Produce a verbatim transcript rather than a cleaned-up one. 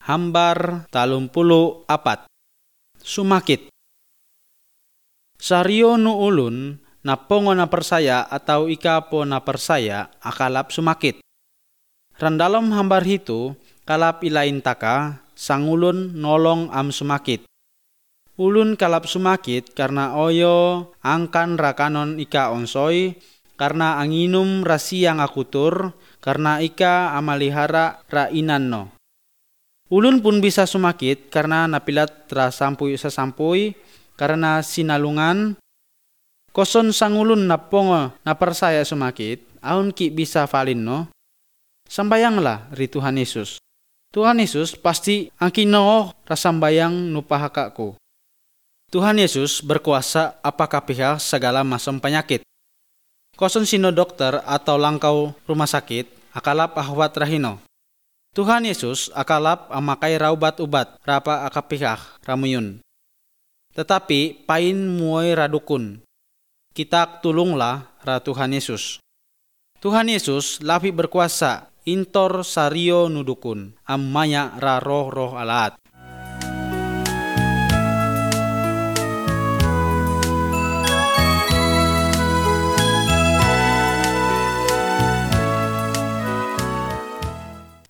Hambar talung puluh apat. Sumakit. Sario nu ulun napongo na persaya atau ika po na persaya akalap sumakit. Randalom hambar hitu kalap ilain taka sang ulun nolong am sumakit. Ulun kalap sumakit karena oyo angkan rakanon ika onsoy, karena anginum rasia ngakutur, karena ika amalihara rainan no. Ulun pun bisa sumakit karena napilat trasampuy sasampuy, karena sinalungan. Koson sang ulun napongo napersaya sumakit, aun ki bisa falin no. Sambayanglah ri Tuhan Yesus. Tuhan Yesus pasti angkino rasambayang nupahakaku. Tuhan Yesus berkuasa apakah pihak segala macam penyakit. Koson sino dokter atau langkau rumah sakit, akalap ahwat rahino. Tuhan Yesus akalap amakai raubat ubat rapa akapihak ramuyun. Tetapi pain muoi radukun. Kita tulunglah ra Tuhan Yesus. Tuhan Yesus lapi berkuasa intor sario nudukun amanya ra roh-roh alaat.